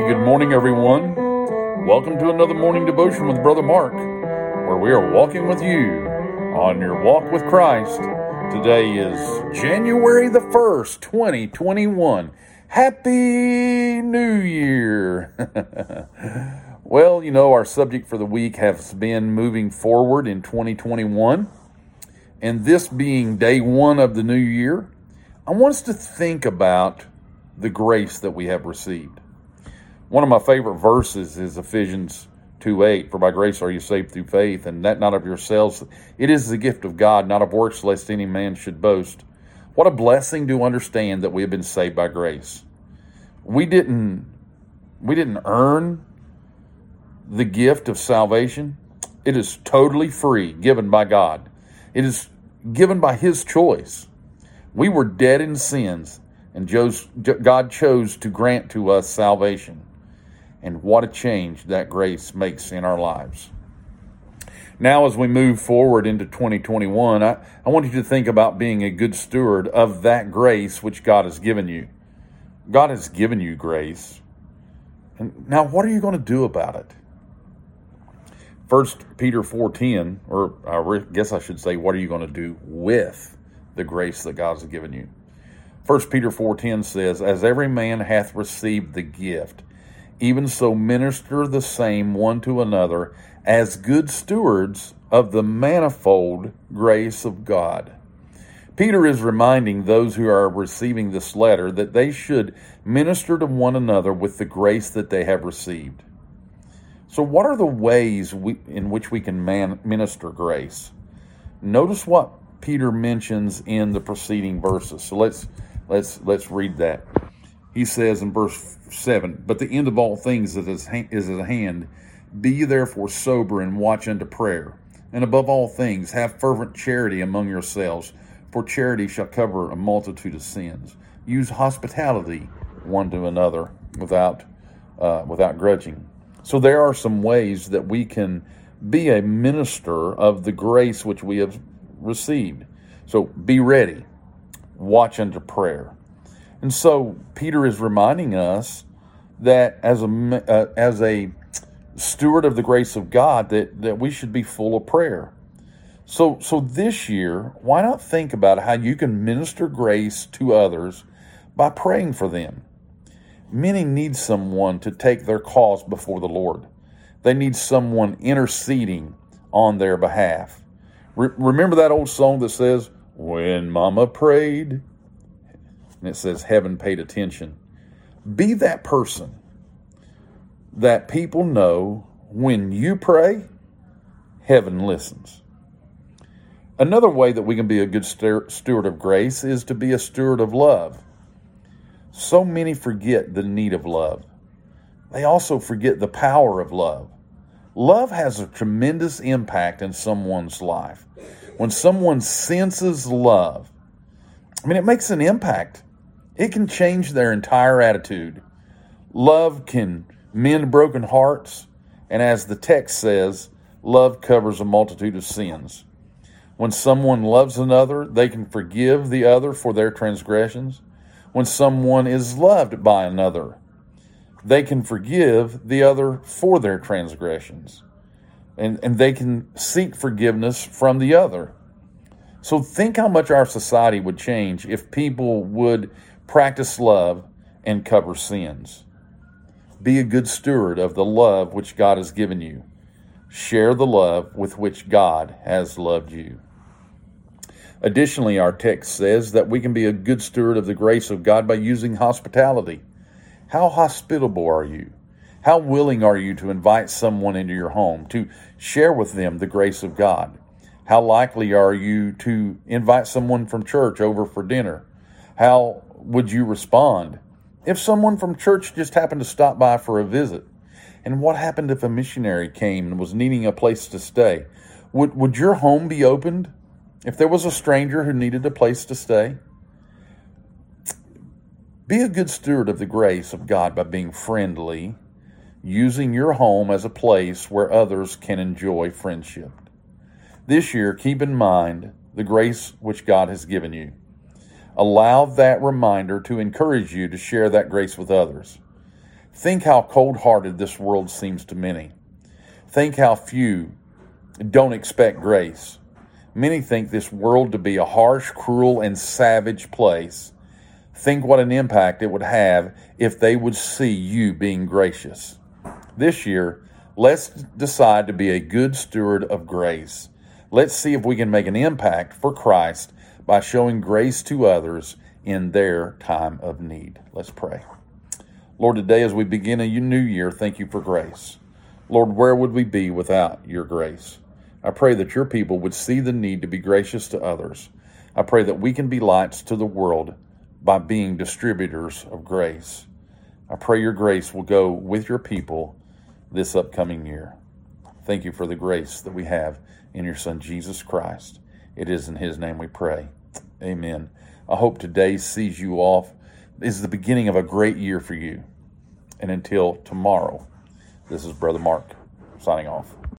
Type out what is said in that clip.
good morning, everyone. Welcome to another morning devotion with Brother Mark, where we are walking with you on your walk with Christ. Today is January the 1st, 2021. Happy New Year! Well, our subject for the week has been moving forward in 2021. And this being day one of the new year, I want us to think about the grace that we have received. One of my favorite verses is Ephesians 2:8, for by grace are you saved through faith, and that not of yourselves. It is the gift of God, not of works, lest any man should boast. What a blessing to understand that we have been saved by grace. We didn't earn the gift of salvation. It is totally free, given by God. It is given by His choice. We were dead in sins, and God chose to grant to us salvation. And what a change that grace makes in our lives. Now, as we move forward into 2021, I want you to think about being a good steward of that grace which God has given you. God has given you grace. And now, what are you going to do about it? 1 Peter 4:10, or I guess I should say, what are you going to do with the grace that God has given you? 1 Peter 4:10 says, as every man hath received the gift, even so minister the same one to another as good stewards of the manifold grace of God. Peter is reminding those who are receiving this letter that they should minister to one another with the grace that they have received. So what are the ways in which we can minister grace? Notice what Peter mentions in the preceding verses. So let's read that. He says in verse 7, but the end of all things is at hand. Be ye therefore sober and watch unto prayer. And above all things, have fervent charity among yourselves, for charity shall cover a multitude of sins. Use hospitality one to another without grudging. So there are some ways that we can be a minister of the grace which we have received. So be ready. Watch unto prayer. And so Peter is reminding us that as a steward of the grace of God, that we should be full of prayer. So this year, why not think about how you can minister grace to others by praying for them? Many need someone to take their cause before the Lord. They need someone interceding on their behalf. Remember that old song that says, when Mama prayed, and it says heaven paid attention. Be that person that people know when you pray, heaven listens. Another way that we can be a good steward of grace is to be a steward of love. So many forget the need of love. They also forget the power of love. Love has a tremendous impact in someone's life. When someone senses love, it makes an impact. It can change their entire attitude. Love can mend broken hearts, and as the text says, love covers a multitude of sins. When someone loves another, they can forgive the other for their transgressions. When someone is loved by another, they can forgive the other for their transgressions. And they can seek forgiveness from the other. So think how much our society would change if people would practice love and cover sins. Be a good steward of the love which God has given you. Share the love with which God has loved you. Additionally, our text says that we can be a good steward of the grace of God by using hospitality. How hospitable are you? How willing are you to invite someone into your home, to share with them the grace of God? How likely are you to invite someone from church over for dinner? How would you respond if someone from church just happened to stop by for a visit? And what happened if a missionary came and was needing a place to stay? Would your home be opened if there was a stranger who needed a place to stay? Be a good steward of the grace of God by being friendly, using your home as a place where others can enjoy friendship. This year, keep in mind the grace which God has given you. Allow that reminder to encourage you to share that grace with others. Think how cold-hearted this world seems to many. Think how few don't expect grace. Many think this world to be a harsh, cruel, and savage place. Think what an impact it would have if they would see you being gracious. This year, let's decide to be a good steward of grace. Let's see if we can make an impact for Christ by showing grace to others in their time of need. Let's pray. Lord, today as we begin a new year, thank you for grace. Lord, where would we be without your grace? I pray that your people would see the need to be gracious to others. I pray that we can be lights to the world by being distributors of grace. I pray your grace will go with your people this upcoming year. Thank you for the grace that we have in your Son, Jesus Christ. It is in his name we pray. Amen. I hope today sees you off. This is the beginning of a great year for you. And until tomorrow, this is Brother Mark signing off.